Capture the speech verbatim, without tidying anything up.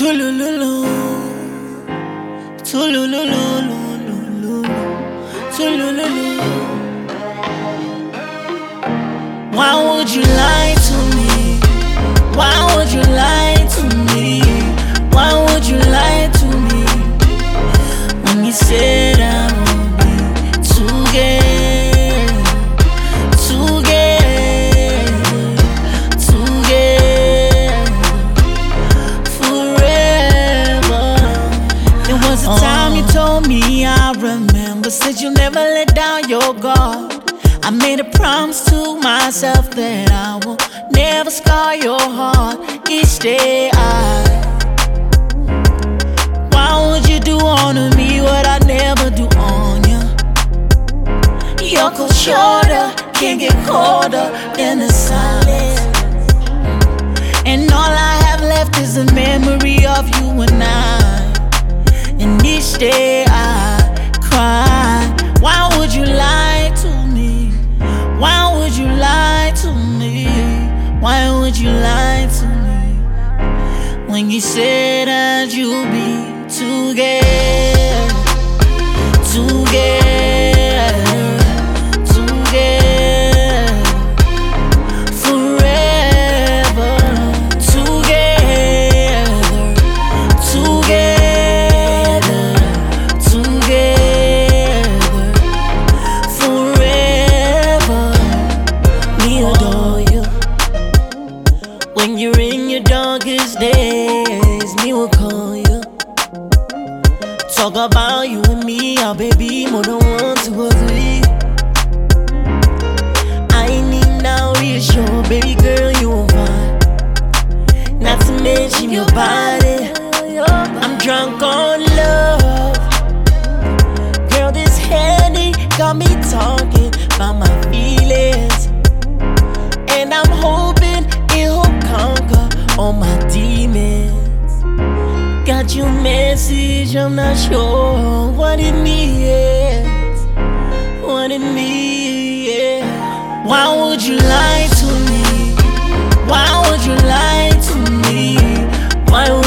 Tulululu, tulululu, tulululu. Why would you lie to me? Why would you lie to me? Why would you lie to me when you said I would be together, together, together forever? There was a time you told me, I remember, said you'll never let down your guard. I made a promise to myself that I will never scar your heart. Each day I, why would you do on me what I never do on you? You're cold shoulder, can't get colder than the silence. And all I have left is a memory of you and I. And each day I cry. Why would you lie to me? Why would you lie to me? Why would you lie to me when you said that you'll be together, together, together forever, together, together, together forever? Me adore you. When you're in your darkest days, me will call you. Talk about you and me, our baby, more than one, two or three. I need now reassure, baby girl, you will find. Not to mention your body, I'm drunk on love. Girl, this Henny got me talking about my feelings, and I'm hoping it'll conquer all my demons. Got your message, I'm not sure what it means, what it means, yeah. Why would you lie to me? Why would you lie to me? Why would